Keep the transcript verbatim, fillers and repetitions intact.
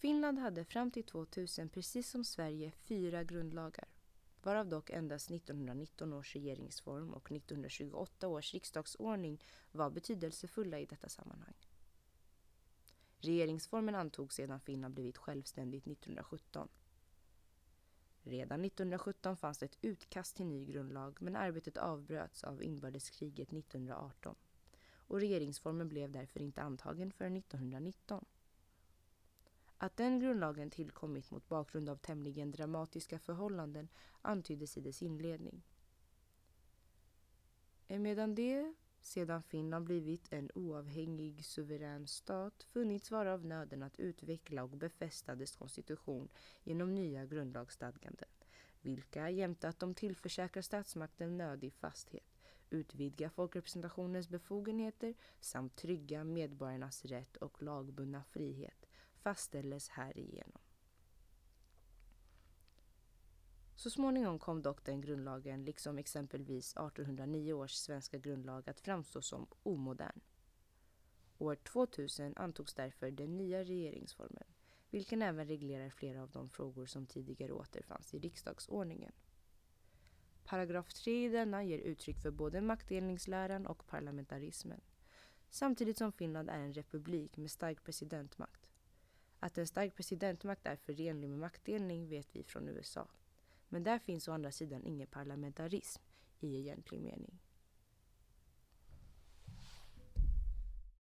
Finland hade fram till tvåtusen, precis som Sverige, fyra grundlagar, varav dock endast nittonhundranitton års regeringsform och nittonhundratjugoåtta års riksdagsordning var betydelsefulla i detta sammanhang. Regeringsformen antogs sedan Finland blivit självständigt nittonhundrasjutton. Redan nittonhundrasjutton fanns ett utkast till ny grundlag, men arbetet avbröts av inbördeskriget nittonhundraarton och regeringsformen blev därför inte antagen förrän nittonhundranitton. Att den grundlagen tillkommit mot bakgrund av tämligen dramatiska förhållanden antyddes i dess inledning. Medan det, sedan Finland blivit en oavhängig suverän stat, funnits vara av nöden att utveckla och befästa dess konstitution genom nya grundlagsstadganden, vilka jämte att de tillförsäkrar statsmakten nödig fasthet, utvidga folkrepresentationens befogenheter samt trygga medborgarnas rätt och lagbundna frihet, fastställdes härigenom. Så småningom kom dock den grundlagen, liksom exempelvis artonhundranio års svenska grundlag, att framstå som omodern. År tvåtusen antogs därför den nya regeringsformen, vilken även reglerar flera av de frågor som tidigare återfanns i riksdagsordningen. Paragraf tre i denna ger uttryck för både maktdelningsläran och parlamentarismen, samtidigt som Finland är en republik med stark presidentmakt. Att en stark presidentmakt är förenlig med maktdelning vet vi från U S A. Men där finns å andra sidan ingen parlamentarism i egentlig mening.